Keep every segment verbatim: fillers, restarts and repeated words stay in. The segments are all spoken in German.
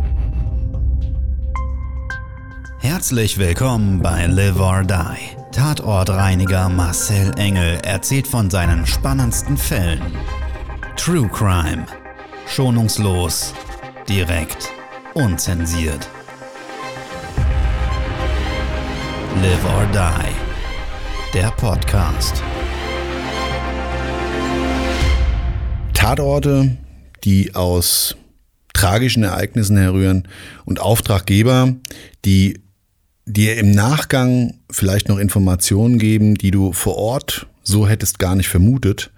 Herzlich willkommen bei Live or Die. Tatortreiniger Marcel Engel erzählt von seinen spannendsten Fällen. True Crime. Schonungslos, direkt, unzensiert. Live or Die. Der Podcast. Tatorte, die aus tragischen Ereignissen herrühren und Auftraggeber, die dir im Nachgang vielleicht noch Informationen geben, die du vor Ort so hättest gar nicht vermutet,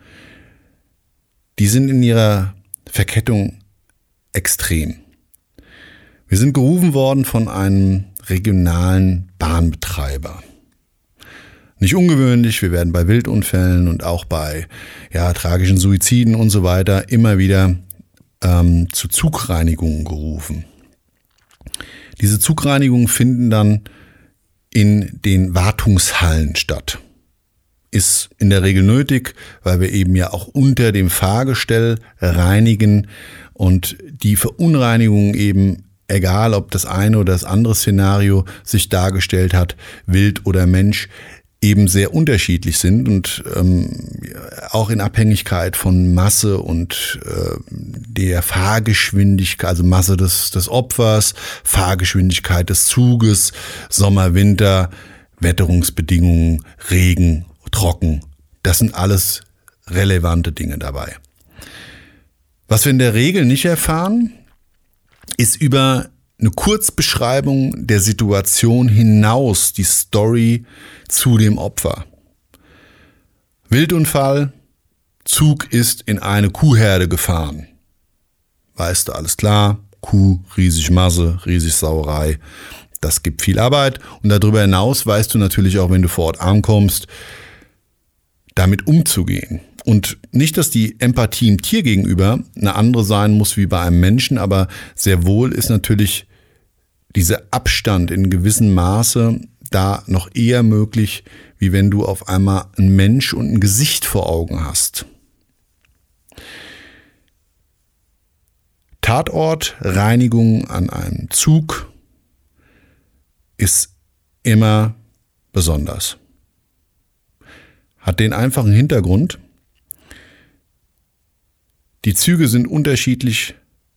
die sind in ihrer Verkettung extrem. Wir sind gerufen worden von einem regionalen Bahnbetreiber. Nicht ungewöhnlich, wir werden bei Wildunfällen und auch bei ja, tragischen Suiziden und so weiter immer wieder ähm, zu Zugreinigungen gerufen. Diese Zugreinigungen finden dann in den Wartungshallen statt. Ist in der Regel nötig, weil wir eben ja auch unter dem Fahrgestell reinigen und die Verunreinigungen eben, egal ob das eine oder das andere Szenario sich dargestellt hat, Wild oder Mensch, eben sehr unterschiedlich sind und ähm, auch in Abhängigkeit von Masse und äh, der Fahrgeschwindigkeit, also Masse des, des Opfers, Fahrgeschwindigkeit des Zuges, Sommer, Winter, Wetterungsbedingungen, Regen, Trocken. Das sind alles relevante Dinge dabei. Was wir in der Regel nicht erfahren, ist über eine Kurzbeschreibung der Situation hinaus die Story zu dem Opfer. Wildunfall, Zug ist in eine Kuhherde gefahren. Weißt du, alles klar, Kuh, riesig Masse, riesig Sauerei, das gibt viel Arbeit. Und darüber hinaus weißt du natürlich auch, wenn du vor Ort ankommst, damit umzugehen. Und nicht, dass die Empathie im Tier gegenüber eine andere sein muss wie bei einem Menschen, aber sehr wohl ist natürlich dieser Abstand in gewissem Maße da noch eher möglich, wie wenn du auf einmal einen Mensch und ein Gesicht vor Augen hast. Tatortreinigung an einem Zug ist immer besonders. Hat den einfachen Hintergrund: Die Züge sind unterschiedlich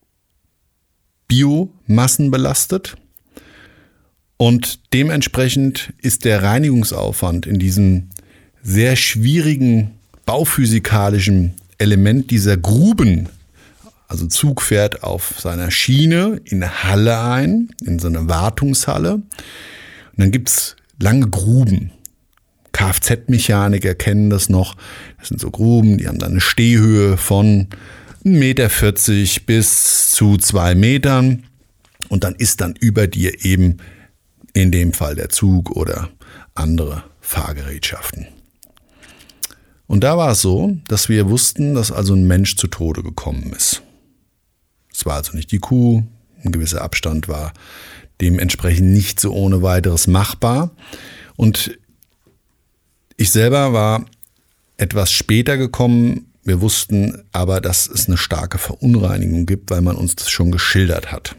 biomassenbelastet und dementsprechend ist der Reinigungsaufwand in diesem sehr schwierigen bauphysikalischen Element dieser Gruben, also Zug fährt auf seiner Schiene in eine Halle ein, in so eine Wartungshalle, und dann gibt's lange Gruben. Kfz-Mechaniker kennen das noch. Das sind so Gruben, die haben dann eine Stehhöhe von ein Meter vierzig bis zu zwei Metern. Und dann ist dann über dir eben in dem Fall der Zug oder andere Fahrgerätschaften. Und da war es so, dass wir wussten, dass also ein Mensch zu Tode gekommen ist. Es war also nicht die Kuh, ein gewisser Abstand war dementsprechend nicht so ohne weiteres machbar. Und ich selber war etwas später gekommen. Wir wussten aber, dass es eine starke Verunreinigung gibt, weil man uns das schon geschildert hat.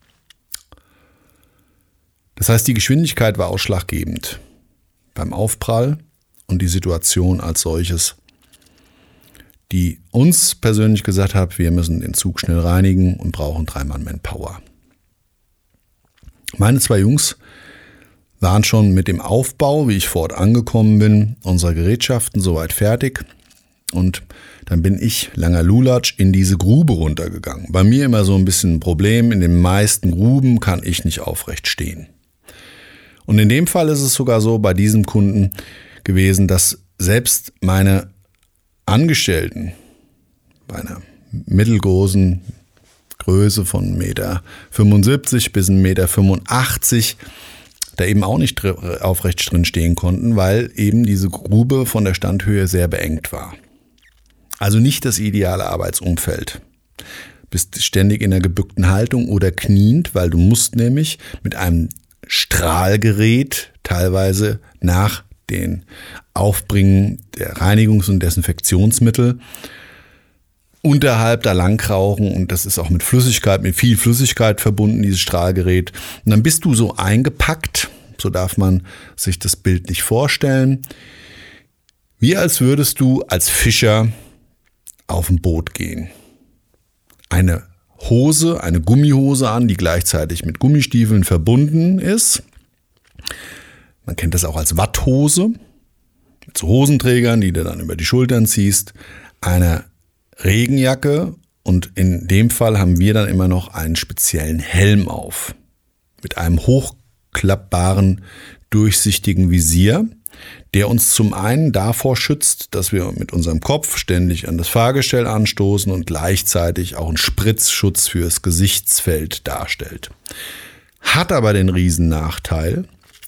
Das heißt, die Geschwindigkeit war ausschlaggebend beim Aufprall und die Situation als solches, die uns persönlich gesagt hat, wir müssen den Zug schnell reinigen und brauchen drei Mann Manpower. Meine zwei Jungs waren schon mit dem Aufbau, wie ich vor Ort angekommen bin, unserer Gerätschaften soweit fertig. Und dann bin ich, langer Lulatsch, in diese Grube runtergegangen. Bei mir immer so ein bisschen ein Problem, in den meisten Gruben kann ich nicht aufrecht stehen. Und in dem Fall ist es sogar so bei diesem Kunden gewesen, dass selbst meine Angestellten bei einer mittelgroßen Größe von eins Komma fünfundsiebzig bis eins Komma fünfundachtzig Meter da eben auch nicht aufrecht drin stehen konnten, weil eben diese Grube von der Standhöhe sehr beengt war. Also nicht das ideale Arbeitsumfeld. Bist ständig in einer gebückten Haltung oder kniend, weil du musst nämlich mit einem Strahlgerät teilweise nach den Aufbringen der Reinigungs- und Desinfektionsmittel unterhalb da langrauchen und das ist auch mit Flüssigkeit, mit viel Flüssigkeit verbunden, dieses Strahlgerät. Und dann bist du so eingepackt, so darf man sich das Bild nicht vorstellen, wie als würdest du als Fischer auf ein Boot gehen. Eine Hose, eine Gummihose an, die gleichzeitig mit Gummistiefeln verbunden ist. Man kennt das auch als Watthose, mit so Hosenträgern, die du dann über die Schultern ziehst, eine Regenjacke und in dem Fall haben wir dann immer noch einen speziellen Helm auf. Mit einem hochklappbaren, durchsichtigen Visier, der uns zum einen davor schützt, dass wir mit unserem Kopf ständig an das Fahrgestell anstoßen und gleichzeitig auch einen Spritzschutz fürs Gesichtsfeld darstellt. Hat aber den riesen Nachteil,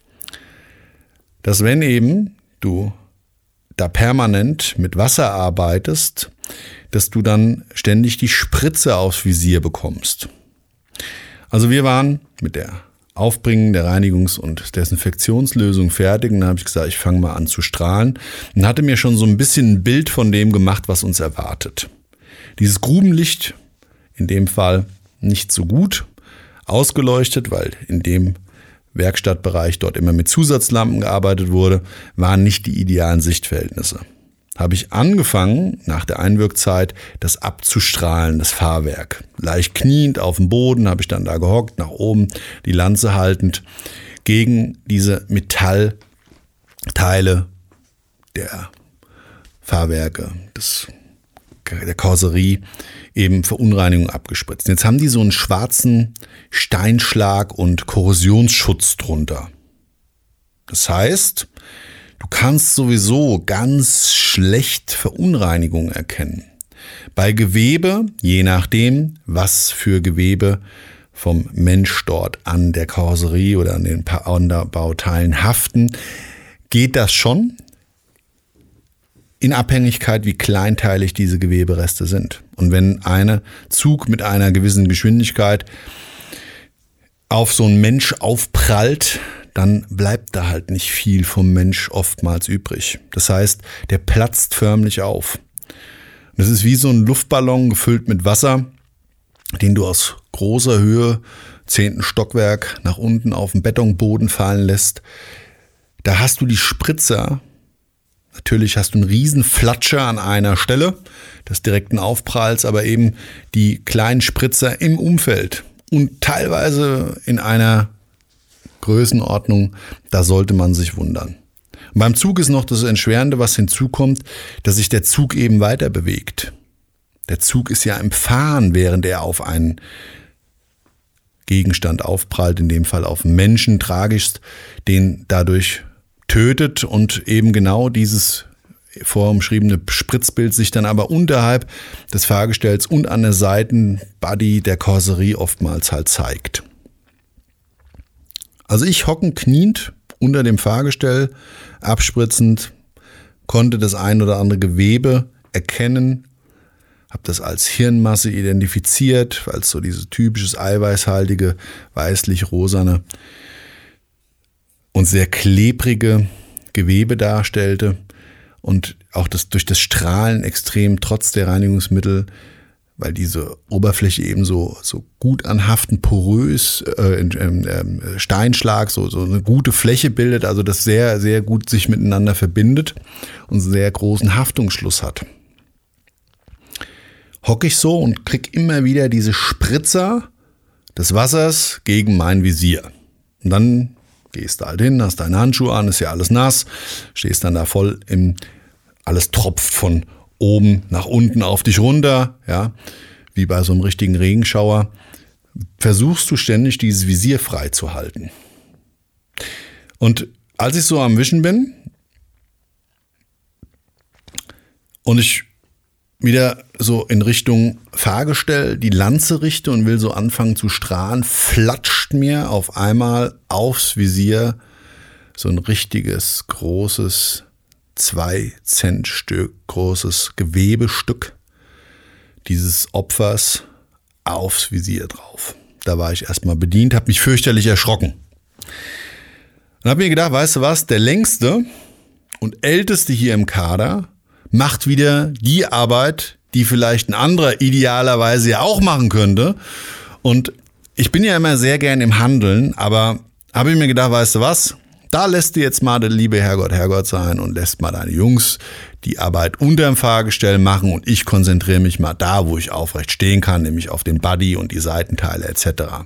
dass wenn eben du da permanent mit Wasser arbeitest, dass du dann ständig die Spritze aufs Visier bekommst. Also wir waren mit der Aufbringen der Reinigungs- und Desinfektionslösung fertig und dann habe ich gesagt, ich fange mal an zu strahlen und hatte mir schon so ein bisschen ein Bild von dem gemacht, was uns erwartet. Dieses Grubenlicht, in dem Fall nicht so gut ausgeleuchtet, weil in dem Werkstattbereich dort immer mit Zusatzlampen gearbeitet wurde, waren nicht die idealen Sichtverhältnisse. Habe ich angefangen, nach der Einwirkzeit, das abzustrahlen, das Fahrwerk. Leicht kniend auf dem Boden habe ich dann da gehockt, nach oben die Lanze haltend, gegen diese Metallteile der Fahrwerke, des, der Karosserie, eben Verunreinigung abgespritzt. Jetzt haben die so einen schwarzen Steinschlag- und Korrosionsschutz drunter. Das heißt, du kannst sowieso ganz schlecht Verunreinigung erkennen. Bei Gewebe, je nachdem, was für Gewebe vom Mensch dort an der Karosserie oder an den Bauteilen haften, geht das schon in Abhängigkeit, wie kleinteilig diese Gewebereste sind. Und wenn ein Zug mit einer gewissen Geschwindigkeit auf so einen Mensch aufprallt, dann bleibt da halt nicht viel vom Mensch oftmals übrig. Das heißt, der platzt förmlich auf. Das ist wie so ein Luftballon gefüllt mit Wasser, den du aus großer Höhe, zehnten Stockwerk, nach unten auf den Betonboden fallen lässt. Da hast du die Spritzer. Natürlich hast du einen riesen Flatscher an einer Stelle des direkten Aufpralls, aber eben die kleinen Spritzer im Umfeld und teilweise in einer Größenordnung, da sollte man sich wundern. Und beim Zug ist noch das Erschwerende, was hinzukommt, dass sich der Zug eben weiter bewegt. Der Zug ist ja im Fahren, während er auf einen Gegenstand aufprallt, in dem Fall auf einen Menschen, tragischst, den dadurch tötet und eben genau dieses vorumschriebene Spritzbild sich dann aber unterhalb des Fahrgestells und an der Seitenbody der Karosserie oftmals halt zeigt. Also ich hocken kniend unter dem Fahrgestell, abspritzend, konnte das ein oder andere Gewebe erkennen, habe das als Hirnmasse identifiziert, weil es so dieses typisches eiweißhaltige, weißlich-rosane und sehr klebrige Gewebe darstellte und auch das durch das Strahlen extrem trotz der Reinigungsmittel, weil diese Oberfläche eben so, so gut anhaften, porös, äh, äh, Steinschlag, so, so eine gute Fläche bildet, also das sehr, sehr gut sich miteinander verbindet und einen sehr großen Haftungsschluss hat. Hocke ich so und krieg immer wieder diese Spritzer des Wassers gegen mein Visier. Und dann gehst du halt hin, hast deine Handschuhe an, ist ja alles nass, stehst dann da voll im, alles tropft von oben nach unten auf dich runter, ja, wie bei so einem richtigen Regenschauer. Versuchst du ständig dieses Visier frei zu halten. Und als ich so am Wischen bin und ich wieder so in Richtung Fahrgestell die Lanze richte und will so anfangen zu strahlen, flatscht mir auf einmal aufs Visier so ein richtiges, großes, zwei Cent Stück großes Gewebestück dieses Opfers aufs Visier drauf. Da war ich erstmal bedient, habe mich fürchterlich erschrocken. Und habe mir gedacht, weißt du was, der längste und älteste hier im Kader macht wieder die Arbeit, die vielleicht ein anderer idealerweise ja auch machen könnte. Und ich bin ja immer sehr gern im Handeln, aber habe ich mir gedacht, weißt du was, da lässt du jetzt mal der liebe Herrgott Herrgott sein und lässt mal deine Jungs die Arbeit unterm Fahrgestell machen und ich konzentriere mich mal da, wo ich aufrecht stehen kann, nämlich auf den Buddy und die Seitenteile et cetera.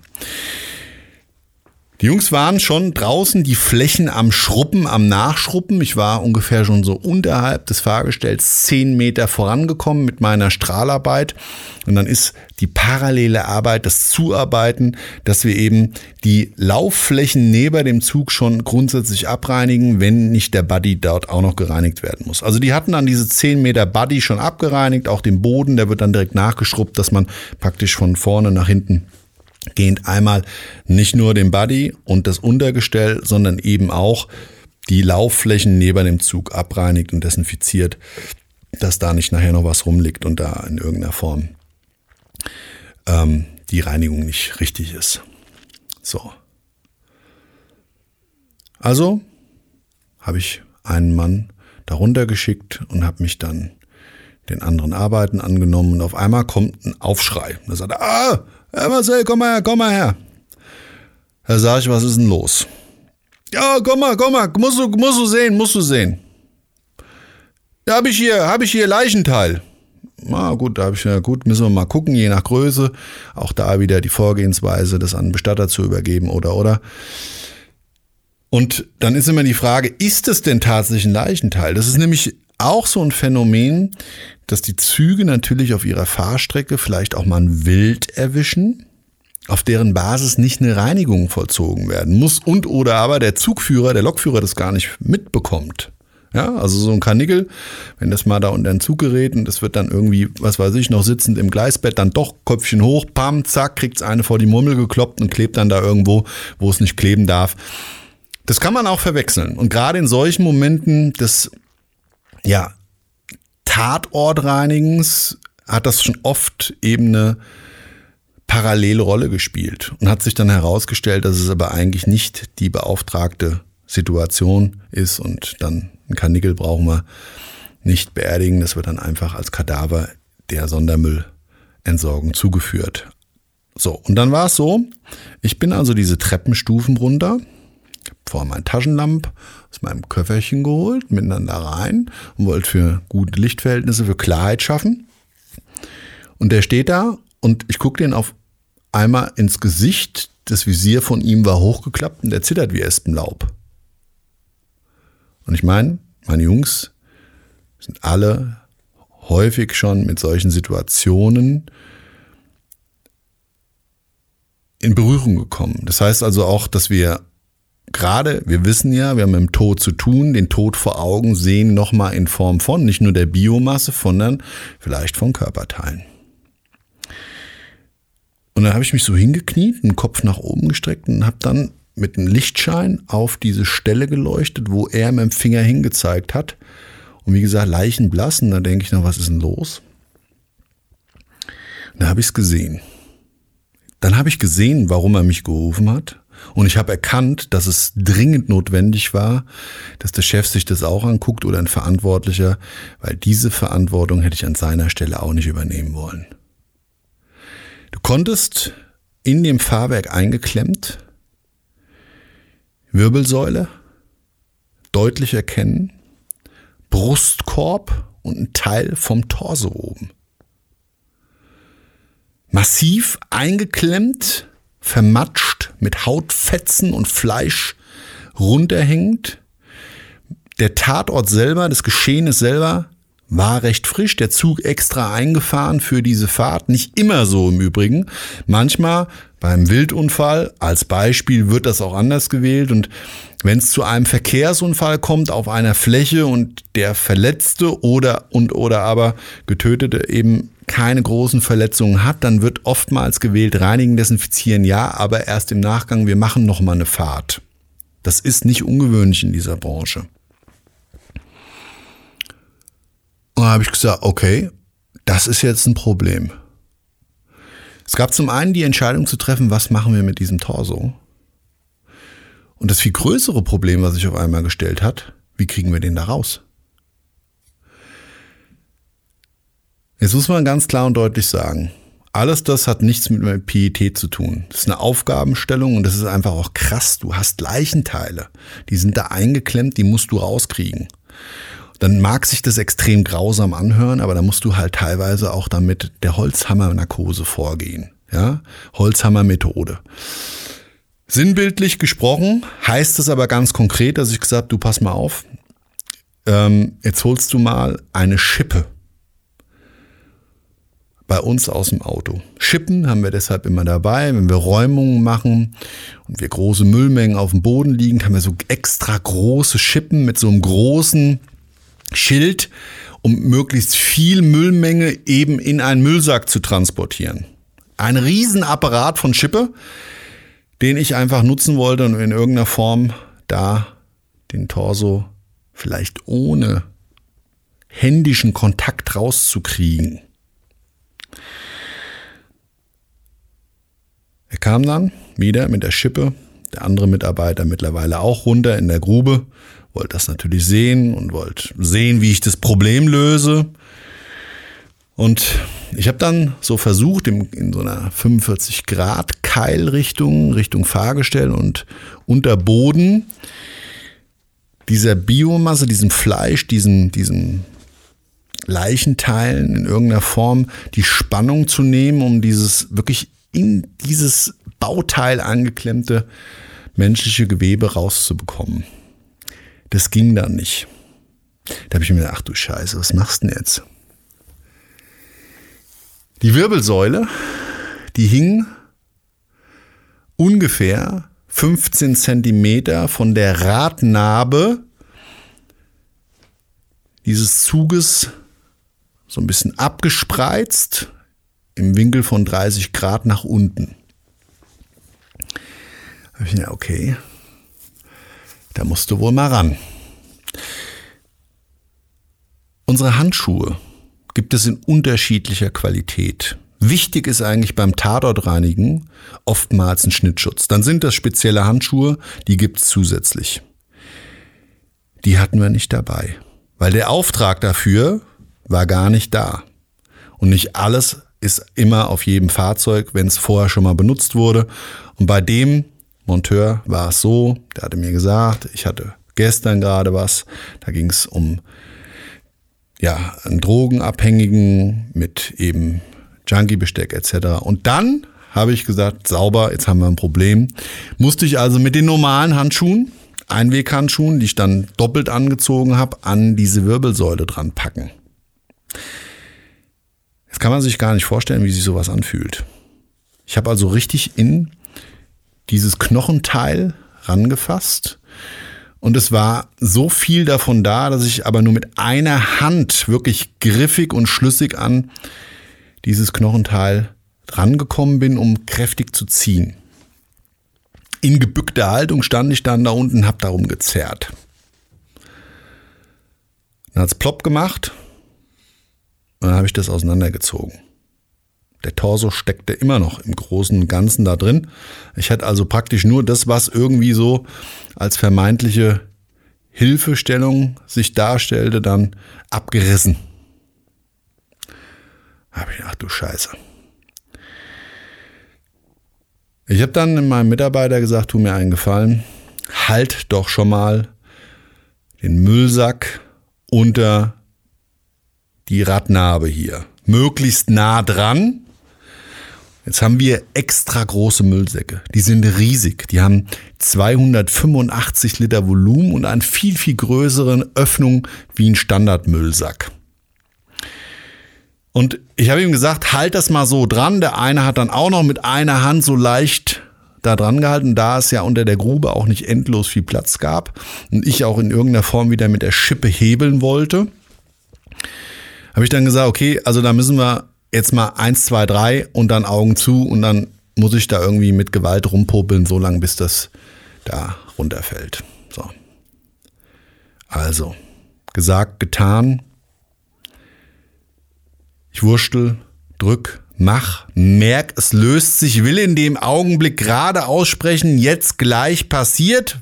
Die Jungs waren schon draußen, die Flächen am Schruppen, am Nachschruppen. Ich war ungefähr schon so unterhalb des Fahrgestells zehn Meter vorangekommen mit meiner Strahlarbeit. Und dann ist die parallele Arbeit, das Zuarbeiten, dass wir eben die Laufflächen neben dem Zug schon grundsätzlich abreinigen, wenn nicht der Buddy dort auch noch gereinigt werden muss. Also die hatten dann diese zehn Meter Buddy schon abgereinigt, auch den Boden, der wird dann direkt nachgeschrubbt, dass man praktisch von vorne nach hinten gehend einmal nicht nur den Buddy und das Untergestell, sondern eben auch die Laufflächen neben dem Zug abreinigt und desinfiziert, dass da nicht nachher noch was rumliegt und da in irgendeiner Form ähm, die Reinigung nicht richtig ist. So. Also habe ich einen Mann darunter geschickt und habe mich dann den anderen Arbeiten angenommen und auf einmal kommt ein Aufschrei. Da sagt er, ah, Herr Marcel, komm mal her, komm mal her. Da sag ich, was ist denn los? Ja, komm mal, komm mal, musst du, musst du sehen, musst du sehen. Da habe ich hier, habe ich hier Leichenteil. Na gut, da habe ich, ja gut, müssen wir mal gucken, je nach Größe. Auch da wieder die Vorgehensweise, das an einen Bestatter zu übergeben oder, oder. Und dann ist immer die Frage, ist es denn tatsächlich ein Leichenteil? Das ist nämlich auch so ein Phänomen, dass die Züge natürlich auf ihrer Fahrstrecke vielleicht auch mal ein Wild erwischen, auf deren Basis nicht eine Reinigung vollzogen werden muss und oder aber der Zugführer, der Lokführer das gar nicht mitbekommt. Ja, also so ein Karnickel, wenn das mal da unter den Zug gerät und das wird dann irgendwie, was weiß ich, noch sitzend im Gleisbett, dann doch Köpfchen hoch, pam, zack, kriegt's eine vor die Murmel gekloppt und klebt dann da irgendwo, wo es nicht kleben darf. Das kann man auch verwechseln. Und gerade in solchen Momenten des ja, Tatortreinigens hat das schon oft eben eine parallele Rolle gespielt und hat sich dann herausgestellt, dass es aber eigentlich nicht die beauftragte Situation ist und dann ein Karnickel brauchen wir nicht beerdigen, das wird dann einfach als Kadaver der Sondermüllentsorgung zugeführt. So, und dann war es so, ich bin also diese Treppenstufen runter, vor mein Taschenlamp aus meinem Köfferchen geholt, miteinander rein und wollte für gute Lichtverhältnisse, für Klarheit schaffen. Und der steht da und ich gucke den auf einmal ins Gesicht. Das Visier von ihm war hochgeklappt und der zittert wie Espenlaub. Und ich meine, meine Jungs sind alle häufig schon mit solchen Situationen in Berührung gekommen. Das heißt also auch, dass wir gerade, wir wissen ja, wir haben mit dem Tod zu tun, den Tod vor Augen sehen nochmal in Form von nicht nur der Biomasse, sondern vielleicht von Körperteilen. Und dann habe ich mich so hingekniet, den Kopf nach oben gestreckt und habe dann mit einem Lichtschein auf diese Stelle geleuchtet, wo er mit dem Finger hingezeigt hat. Und wie gesagt, leichenblass. Und da denke ich noch, was ist denn los? Und da habe ich es gesehen. Dann habe ich gesehen, warum er mich gerufen hat. Und ich habe erkannt, dass es dringend notwendig war, dass der Chef sich das auch anguckt oder ein Verantwortlicher, weil diese Verantwortung hätte ich an seiner Stelle auch nicht übernehmen wollen. Du konntest in dem Fahrwerk eingeklemmt Wirbelsäule deutlich erkennen, Brustkorb und ein Teil vom Torso oben. Massiv eingeklemmt, vermatscht, mit Hautfetzen und Fleisch runterhängend. Der Tatort selber, das Geschehen selber, war recht frisch. Der Zug extra eingefahren für diese Fahrt. Nicht immer so im Übrigen. Manchmal beim Wildunfall, als Beispiel, wird das auch anders gewählt. Und wenn es zu einem Verkehrsunfall kommt auf einer Fläche und der Verletzte oder und oder aber Getötete eben keine großen Verletzungen hat, dann wird oftmals gewählt, reinigen, desinfizieren, ja, aber erst im Nachgang, wir machen nochmal eine Fahrt. Das ist nicht ungewöhnlich in dieser Branche. Und da habe ich gesagt, okay, das ist jetzt ein Problem. Es gab zum einen die Entscheidung zu treffen, was machen wir mit diesem Torso? Und das viel größere Problem, was sich auf einmal gestellt hat, wie kriegen wir den da raus? Jetzt muss man ganz klar und deutlich sagen, alles das hat nichts mit Pietät zu tun. Das ist eine Aufgabenstellung und das ist einfach auch krass. Du hast Leichenteile, die sind da eingeklemmt, die musst du rauskriegen. Dann mag sich das extrem grausam anhören, aber da musst du halt teilweise auch damit der Holzhammer-Narkose vorgehen. Ja? Holzhammer-Methode. Sinnbildlich gesprochen heißt es aber ganz konkret, dass ich gesagt habe, du pass mal auf, ähm, jetzt holst du mal eine Schippe bei uns aus dem Auto. Schippen haben wir deshalb immer dabei, wenn wir Räumungen machen und wir große Müllmengen auf dem Boden liegen, haben wir so extra große Schippen mit so einem großen Schild, um möglichst viel Müllmenge eben in einen Müllsack zu transportieren. Ein Riesenapparat von Schippe, den ich einfach nutzen wollte und in irgendeiner Form da den Torso vielleicht ohne händischen Kontakt rauszukriegen. Er kam dann wieder mit der Schippe, der andere Mitarbeiter mittlerweile auch runter in der Grube, wollte das natürlich sehen und wollte sehen, wie ich das Problem löse. Und ich habe dann so versucht, in, in so einer fünfundvierzig Grad Keilrichtung, Richtung Fahrgestell und Unterboden, dieser Biomasse, diesem Fleisch, diesen, diesen Leichenteilen in irgendeiner Form die Spannung zu nehmen, um dieses wirklich in dieses Bauteil angeklemmte menschliche Gewebe rauszubekommen. Das ging dann nicht. Da habe ich mir gedacht, ach du Scheiße, was machst du denn jetzt? Die Wirbelsäule, die hing ungefähr fünfzehn Zentimeter von der Radnabe dieses Zuges so ein bisschen abgespreizt im Winkel von dreißig Grad nach unten. Da habe ich gedacht, okay, da musst du wohl mal ran. Unsere Handschuhe gibt es in unterschiedlicher Qualität. Wichtig ist eigentlich beim Tatortreinigen oftmals ein Schnittschutz. Dann sind das spezielle Handschuhe, die gibt es zusätzlich. Die hatten wir nicht dabei, weil der Auftrag dafür war gar nicht da. Und nicht alles ist immer auf jedem Fahrzeug, wenn es vorher schon mal benutzt wurde. Und bei dem Monteur war es so, der hatte mir gesagt, ich hatte gestern gerade was, da ging es um ja, einen Drogenabhängigen mit eben Junkie-Besteck et cetera. Und dann habe ich gesagt, sauber, jetzt haben wir ein Problem. Musste ich also mit den normalen Handschuhen, Einweghandschuhen, die ich dann doppelt angezogen habe, an diese Wirbelsäule dran packen. Jetzt kann man sich gar nicht vorstellen, wie sich sowas anfühlt. Ich habe also richtig in dieses Knochenteil rangefasst und es war so viel davon da, dass ich aber nur mit einer Hand wirklich griffig und schlüssig an dieses Knochenteil rangekommen bin, um kräftig zu ziehen. In gebückter Haltung stand ich dann da unten und habe darum gezerrt. Dann hat es plopp gemacht und dann habe ich das auseinandergezogen. Der Torso steckte immer noch im Großen und Ganzen da drin. Ich hatte also praktisch nur das, was irgendwie so als vermeintliche Hilfestellung sich darstellte, dann abgerissen. Da habe ich gedacht, ach du Scheiße. Ich habe dann meinem Mitarbeiter gesagt, tu mir einen Gefallen, halt doch schon mal den Müllsack unter die Radnabe hier. Möglichst nah dran. Jetzt haben wir extra große Müllsäcke. Die sind riesig. Die haben zweihundertfünfundachtzig Liter Volumen und eine viel, viel größere Öffnung wie ein Standardmüllsack. Und ich habe ihm gesagt, halt das mal so dran. Der eine hat dann auch noch mit einer Hand so leicht da dran gehalten, da es ja unter der Grube auch nicht endlos viel Platz gab und ich auch in irgendeiner Form wieder mit der Schippe hebeln wollte, habe ich dann gesagt, okay, also da müssen wir jetzt mal eins, zwei, drei und dann Augen zu und dann muss ich da irgendwie mit Gewalt rumpopeln, so lange bis das da runterfällt. So. Also, gesagt, getan. Ich wurschtel, drück, mach, merk, es löst sich, will in dem Augenblick gerade aussprechen, jetzt gleich passiert.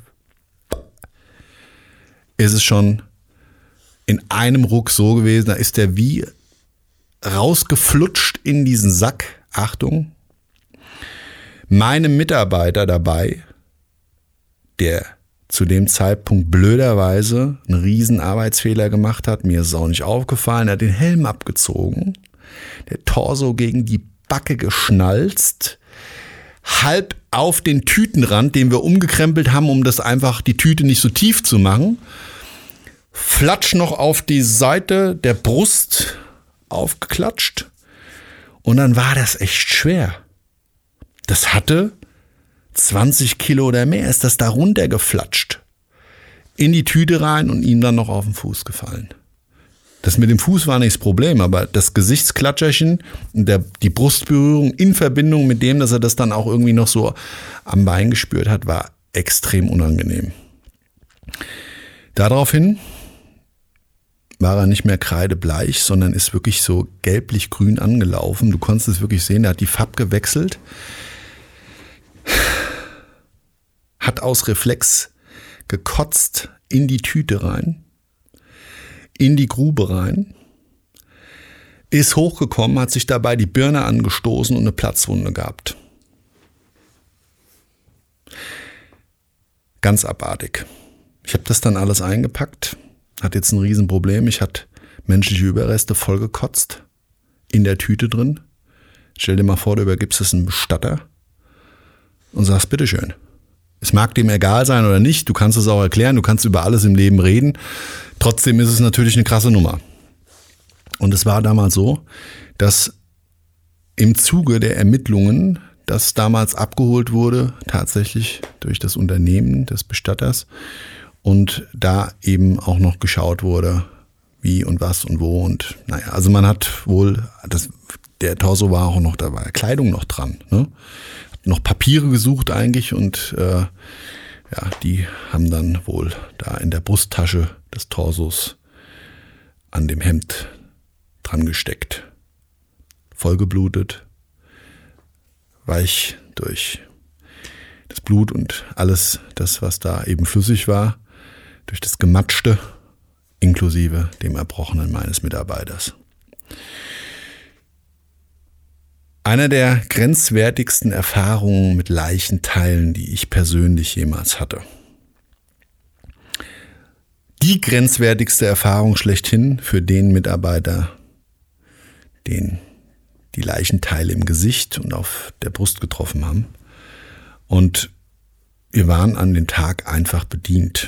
Ist es schon in einem Ruck so gewesen, da ist der wie rausgeflutscht in diesen Sack. Achtung, meinem Mitarbeiter dabei, der zu dem Zeitpunkt blöderweise einen riesen Arbeitsfehler gemacht hat, mir ist es auch nicht aufgefallen, er hat den Helm abgezogen, der Torso gegen die Backe geschnalzt, halb auf den Tütenrand, den wir umgekrempelt haben, um das einfach die Tüte nicht so tief zu machen, flatsch noch auf die Seite der Brust aufgeklatscht und dann war das echt schwer. Das hatte zwanzig Kilo oder mehr, ist das da runtergeflatscht. In die Tüte rein und ihm dann noch auf den Fuß gefallen. Das mit dem Fuß war nicht das Problem, aber das Gesichtsklatscherchen und der, die Brustberührung in Verbindung mit dem, dass er das dann auch irgendwie noch so am Bein gespürt hat, war extrem unangenehm. Daraufhin war er nicht mehr kreidebleich, sondern ist wirklich so gelblich-grün angelaufen. Du konntest es wirklich sehen, er hat die Farbe gewechselt. Hat aus Reflex gekotzt in die Tüte rein, in die Grube rein, ist hochgekommen, hat sich dabei die Birne angestoßen und eine Platzwunde gehabt. Ganz abartig. Ich habe das dann alles eingepackt, hat jetzt ein Riesenproblem. Ich hatte menschliche Überreste vollgekotzt in der Tüte drin. Stell dir mal vor, du übergibst es einem Bestatter und sagst, bitteschön. Es mag dem egal sein oder nicht, du kannst es auch erklären, du kannst über alles im Leben reden. Trotzdem ist es natürlich eine krasse Nummer. Und es war damals so, dass im Zuge der Ermittlungen, das damals abgeholt wurde, tatsächlich durch das Unternehmen des Bestatters und da eben auch noch geschaut wurde, wie und was und wo und naja, also man hat wohl, das, der Torso war auch noch dabei, Kleidung noch dran, ne? Noch Papiere gesucht eigentlich und äh, ja, die haben dann wohl da in der Brusttasche des Torsos an dem Hemd dran gesteckt. Vollgeblutet, weich durch das Blut und alles das, was da eben flüssig war, durch das Gematschte, inklusive dem Erbrochenen meines Mitarbeiters. Einer der grenzwertigsten Erfahrungen mit Leichenteilen, die ich persönlich jemals hatte. Die grenzwertigste Erfahrung schlechthin für den Mitarbeiter, den die Leichenteile im Gesicht und auf der Brust getroffen haben. Und wir waren an dem Tag einfach bedient.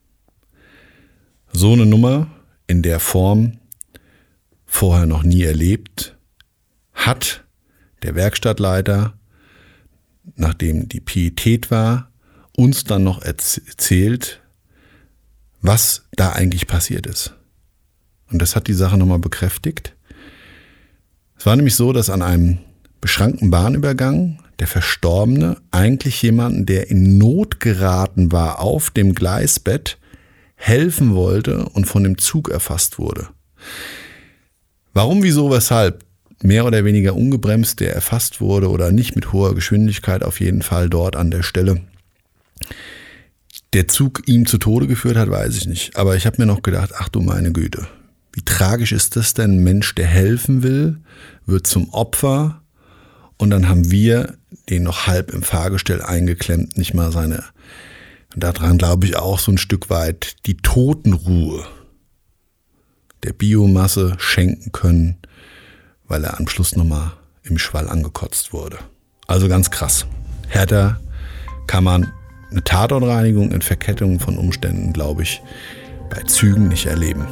So eine Nummer in der Form vorher noch nie erlebt, hat der Werkstattleiter, nachdem die Pietät war, uns dann noch erzählt, was da eigentlich passiert ist. Und das hat die Sache nochmal bekräftigt. Es war nämlich so, dass an einem beschrankten Bahnübergang der Verstorbene eigentlich jemanden, der in Not geraten war, auf dem Gleisbett helfen wollte und von dem Zug erfasst wurde. Warum, wieso, weshalb? Mehr oder weniger ungebremst, der erfasst wurde oder nicht mit hoher Geschwindigkeit, auf jeden Fall dort an der Stelle. Der Zug ihm zu Tode geführt hat, weiß ich nicht. Aber ich habe mir noch gedacht, ach du meine Güte, wie tragisch ist das denn? Ein Mensch, der helfen will, wird zum Opfer und dann haben wir den noch halb im Fahrgestell eingeklemmt, nicht mal seine, daran glaube ich auch so ein Stück weit, die Totenruhe der Biomasse schenken können, weil er am Schluss nochmal im Schwall angekotzt wurde. Also ganz krass. Härter kann man eine Tatortreinigung in Verkettung von Umständen, glaube ich, bei Zügen nicht erleben.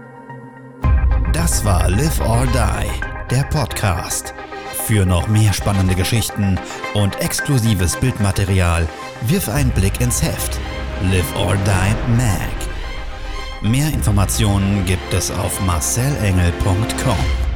Das war Live or Die, der Podcast. Für noch mehr spannende Geschichten und exklusives Bildmaterial wirf einen Blick ins Heft Live or Die Mag. Mehr Informationen gibt es auf marcel engel punkt com.